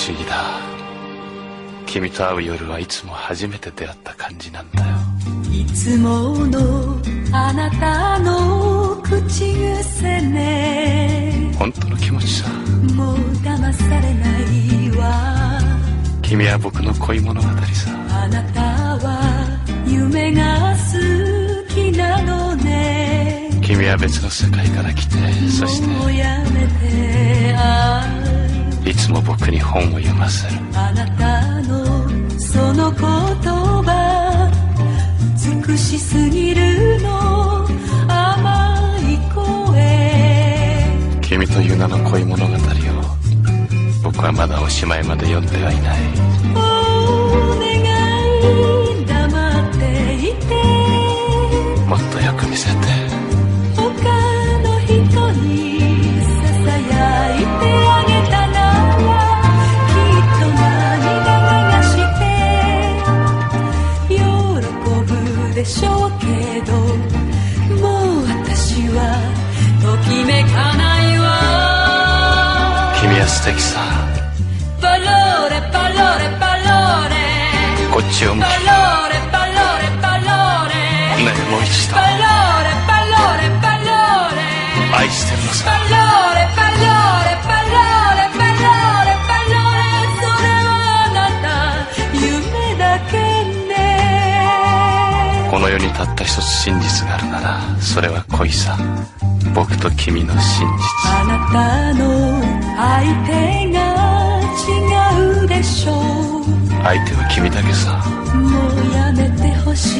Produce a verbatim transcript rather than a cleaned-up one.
思議だ。君と会う夜はいつも初めて出会った感じなんだよ。 いつものあなたの口癖ね。 本当の気持ちさ。 もう騙されないわ。 君は僕の恋物語さ。 あなたは夢が好きなのね。 君は別の世界から来て、そしてもうやめて、あいつも僕に本を読ませる。 あなたのその言葉美しすぎるの、甘い声。 君という名の恋物語を僕はまだおしまいまで読んではいない。 お願い黙っていて、 もっとよく見せて。 他の人にささやいてあげたなら、きっと涙流して喜ぶでしょうけど、もう私はときめかないわ。 君は素敵さ。 パローレパローレパローレ、 こっちを向き。 パローレパローレパローレ、 ねえもう一度。 パローレパローレパローレ、 愛してるのさ。 パローレパローレパローレパローレパローレ、それはあなた夢だけね。 この世にたった一つ真実があるなら、それは恋さ。僕と君の真実。 あなたの相手が違うでしょう。 相手は君だけさ。 もうやめてほし